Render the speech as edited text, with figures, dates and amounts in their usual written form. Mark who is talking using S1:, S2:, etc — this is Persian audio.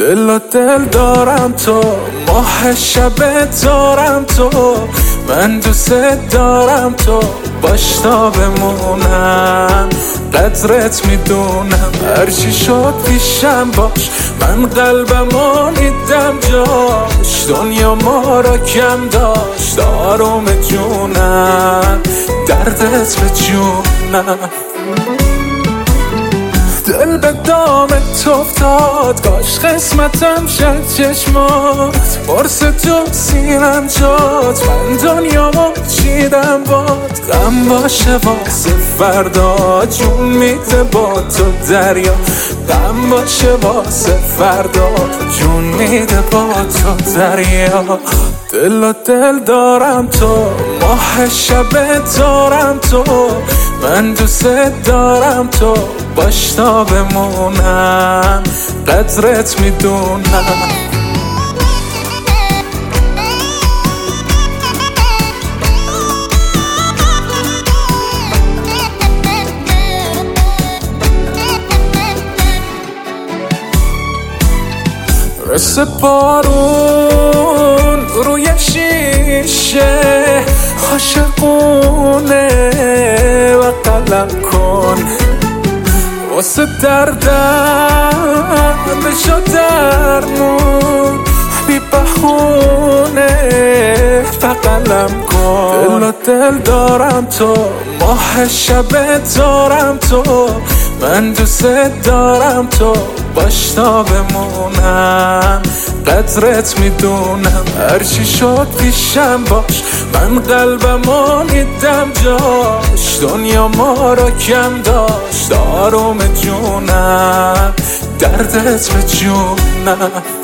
S1: دل و دل دارم تو، ماه شب دارم تو، من دوست دارم تو، باش تا بمونم، قدرت میدونم، هرچی شد پیشم باش، من قلبمو میدم جاش، دنیا ما را کم داشت، آروم جونم، دردت به جونم. دل به دامت افتاد، کاش قسمتم شد چشمات، برس تو سینم شد، من دنیامو چیدم باد، غم باشه واسه فردا، جون میده با تو دریا، غم باشه واسه فردا، جون میده با تو دریا. دل و دل دارم تو، ماه شب دارم تو، من دوست دارم تو، باش تا بمونم، قدرت میدونم. مثل بارون روی شیشه، عاشقونه و قلم کن، واسه دردم بشو درمون، بی بهونه و قلم کن. دل و دل دارم تو، ماه شب دارم تو، من دوست دارم تو، باش تا بمونم، قدرت میدونم، هرچی شد پیشم باش، من قلبمو میدم جاش، دنیا ما را کم داشت، آروم جونم، دردت به جونم.